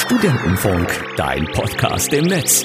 Studentenfunk, dein Podcast im Netz.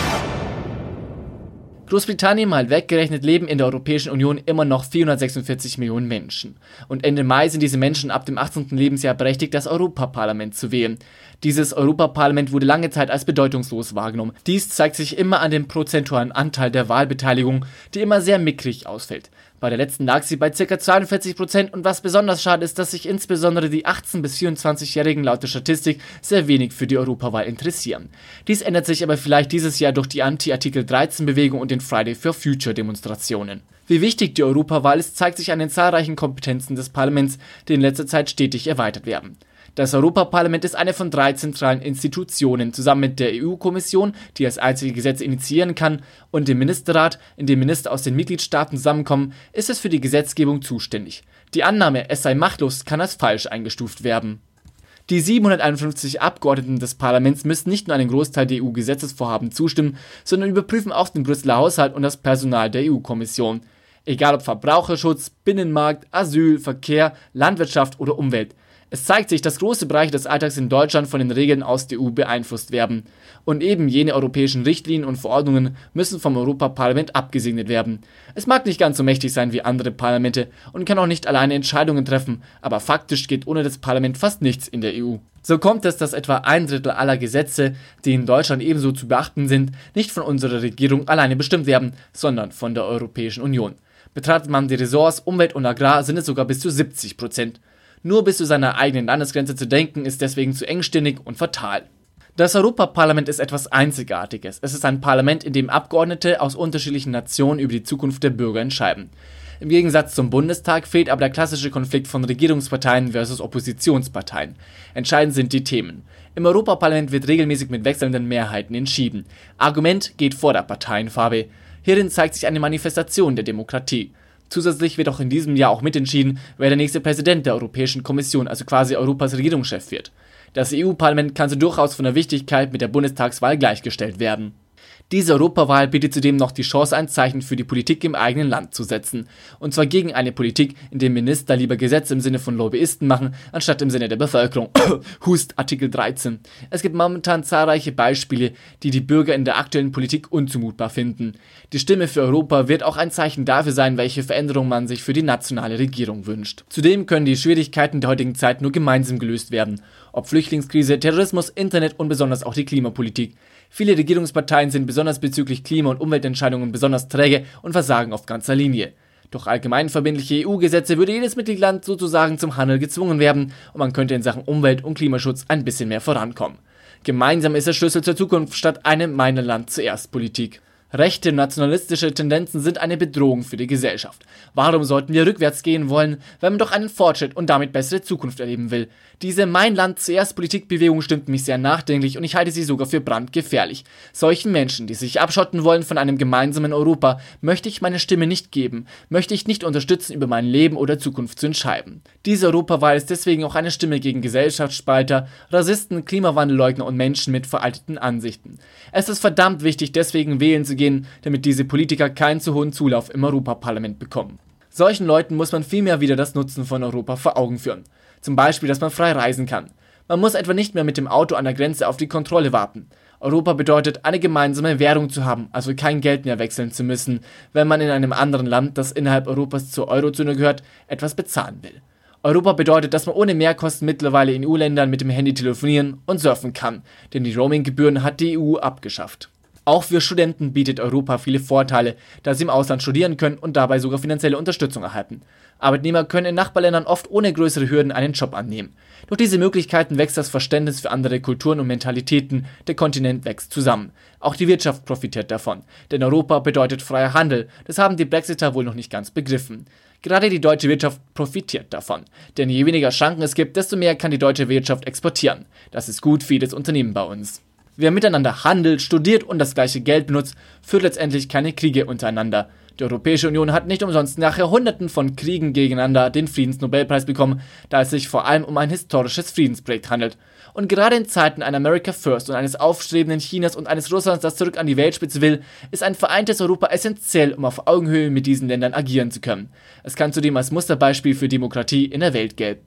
Großbritannien mal weggerechnet leben in der Europäischen Union immer noch 446 Millionen Menschen. Und Ende Mai sind diese Menschen ab dem 18. Lebensjahr berechtigt, das Europaparlament zu wählen. Dieses Europaparlament wurde lange Zeit als bedeutungslos wahrgenommen. Dies zeigt sich immer an dem prozentualen Anteil der Wahlbeteiligung, die immer sehr mickrig ausfällt. Bei der letzten lag sie bei ca. 42% und was besonders schade ist, dass sich insbesondere die 18- bis 24-Jährigen laut der Statistik sehr wenig für die Europawahl interessieren. Dies ändert sich aber vielleicht dieses Jahr durch die Anti-Artikel-13-Bewegung und den Friday for Future-Demonstrationen. Wie wichtig die Europawahl ist, zeigt sich an den zahlreichen Kompetenzen des Parlaments, die in letzter Zeit stetig erweitert werden. Das Europaparlament ist eine von 3 zentralen Institutionen, zusammen mit der EU-Kommission, die als einzige Gesetze initiieren kann, und dem Ministerrat, in dem Minister aus den Mitgliedstaaten zusammenkommen, ist es für die Gesetzgebung zuständig. Die Annahme, es sei machtlos, kann als falsch eingestuft werden. Die 751 Abgeordneten des Parlaments müssen nicht nur einen Großteil der EU-Gesetzesvorhaben zustimmen, sondern überprüfen auch den Brüsseler Haushalt und das Personal der EU-Kommission. Egal ob Verbraucherschutz, Binnenmarkt, Asyl, Verkehr, Landwirtschaft oder Umwelt. Es zeigt sich, dass große Bereiche des Alltags in Deutschland von den Regeln aus der EU beeinflusst werden. Und eben jene europäischen Richtlinien und Verordnungen müssen vom Europaparlament abgesegnet werden. Es mag nicht ganz so mächtig sein wie andere Parlamente und kann auch nicht alleine Entscheidungen treffen, aber faktisch geht ohne das Parlament fast nichts in der EU. So kommt es, dass etwa 1/3 aller Gesetze, die in Deutschland ebenso zu beachten sind, nicht von unserer Regierung alleine bestimmt werden, sondern von der Europäischen Union. Betrachtet man die Ressorts Umwelt und Agrar, sind es sogar bis zu 70%. Nur bis zu seiner eigenen Landesgrenze zu denken, ist deswegen zu engstirnig und fatal. Das Europaparlament ist etwas Einzigartiges. Es ist ein Parlament, in dem Abgeordnete aus unterschiedlichen Nationen über die Zukunft der Bürger entscheiden. Im Gegensatz zum Bundestag fehlt aber der klassische Konflikt von Regierungsparteien versus Oppositionsparteien. Entscheidend sind die Themen. Im Europaparlament wird regelmäßig mit wechselnden Mehrheiten entschieden. Argument geht vor der Parteienfarbe. Hierin zeigt sich eine Manifestation der Demokratie. Zusätzlich wird auch in diesem Jahr auch mitentschieden, wer der nächste Präsident der Europäischen Kommission, also quasi Europas Regierungschef wird. Das EU-Parlament kann so durchaus von der Wichtigkeit mit der Bundestagswahl gleichgestellt werden. Diese Europawahl bietet zudem noch die Chance, ein Zeichen für die Politik im eigenen Land zu setzen. Und zwar gegen eine Politik, in der Minister lieber Gesetze im Sinne von Lobbyisten machen, anstatt im Sinne der Bevölkerung. Hust, Artikel 13. Es gibt momentan zahlreiche Beispiele, die die Bürger in der aktuellen Politik unzumutbar finden. Die Stimme für Europa wird auch ein Zeichen dafür sein, welche Veränderung man sich für die nationale Regierung wünscht. Zudem können die Schwierigkeiten der heutigen Zeit nur gemeinsam gelöst werden. Ob Flüchtlingskrise, Terrorismus, Internet und besonders auch die Klimapolitik. Viele Regierungsparteien sind besonders bezüglich Klima- und Umweltentscheidungen besonders träge und versagen auf ganzer Linie. Durch allgemeinverbindliche EU-Gesetze würde jedes Mitgliedsland sozusagen zum Handel gezwungen werden und man könnte in Sachen Umwelt- und Klimaschutz ein bisschen mehr vorankommen. Gemeinsam ist der Schlüssel zur Zukunft statt eine Mein Land zuerst Politik. Rechte und nationalistische Tendenzen sind eine Bedrohung für die Gesellschaft. Warum sollten wir rückwärts gehen wollen, wenn man doch einen Fortschritt und damit bessere Zukunft erleben will? Diese Mein Land zuerst Politikbewegung stimmt mich sehr nachdenklich und ich halte sie sogar für brandgefährlich. Solchen Menschen, die sich abschotten wollen von einem gemeinsamen Europa, möchte ich meine Stimme nicht geben, möchte ich nicht unterstützen, über mein Leben oder Zukunft zu entscheiden. Diese Europawahl ist deswegen auch eine Stimme gegen Gesellschaftsspalter, Rassisten, Klimawandelleugner und Menschen mit veralteten Ansichten. Es ist verdammt wichtig, deswegen wählen zu gehen, damit diese Politiker keinen zu hohen Zulauf im Europaparlament bekommen. Solchen Leuten muss man vielmehr wieder das Nutzen von Europa vor Augen führen. Zum Beispiel, dass man frei reisen kann. Man muss etwa nicht mehr mit dem Auto an der Grenze auf die Kontrolle warten. Europa bedeutet, eine gemeinsame Währung zu haben, also kein Geld mehr wechseln zu müssen, wenn man in einem anderen Land, das innerhalb Europas zur Eurozone gehört, etwas bezahlen will. Europa bedeutet, dass man ohne Mehrkosten mittlerweile in EU-Ländern mit dem Handy telefonieren und surfen kann, denn die Roaming-Gebühren hat die EU abgeschafft. Auch für Studenten bietet Europa viele Vorteile, da sie im Ausland studieren können und dabei sogar finanzielle Unterstützung erhalten. Arbeitnehmer können in Nachbarländern oft ohne größere Hürden einen Job annehmen. Durch diese Möglichkeiten wächst das Verständnis für andere Kulturen und Mentalitäten, der Kontinent wächst zusammen. Auch die Wirtschaft profitiert davon, denn Europa bedeutet freier Handel, das haben die Brexiter wohl noch nicht ganz begriffen. Gerade die deutsche Wirtschaft profitiert davon, denn je weniger Schranken es gibt, desto mehr kann die deutsche Wirtschaft exportieren. Das ist gut für jedes Unternehmen bei uns. Wer miteinander handelt, studiert und das gleiche Geld benutzt, führt letztendlich keine Kriege untereinander. Die Europäische Union hat nicht umsonst nach Jahrhunderten von Kriegen gegeneinander den Friedensnobelpreis bekommen, da es sich vor allem um ein historisches Friedensprojekt handelt. Und gerade in Zeiten einer America First und eines aufstrebenden Chinas und eines Russlands, das zurück an die Weltspitze will, ist ein vereintes Europa essentiell, um auf Augenhöhe mit diesen Ländern agieren zu können. Es kann zudem als Musterbeispiel für Demokratie in der Welt gelten.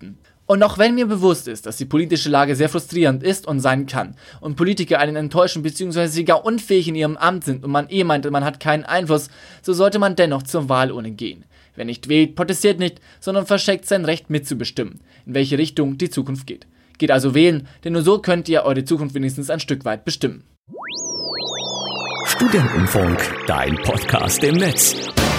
Und auch wenn mir bewusst ist, dass die politische Lage sehr frustrierend ist und sein kann und Politiker einen enttäuschen bzw. gar unfähig in ihrem Amt sind und man meint, man hat keinen Einfluss, so sollte man dennoch zur Wahlurne gehen. Wer nicht wählt, protestiert nicht, sondern verschenkt sein Recht mitzubestimmen, in welche Richtung die Zukunft geht. Geht also wählen, denn nur so könnt ihr eure Zukunft wenigstens ein Stück weit bestimmen. Studentenfunk, dein Podcast im Netz.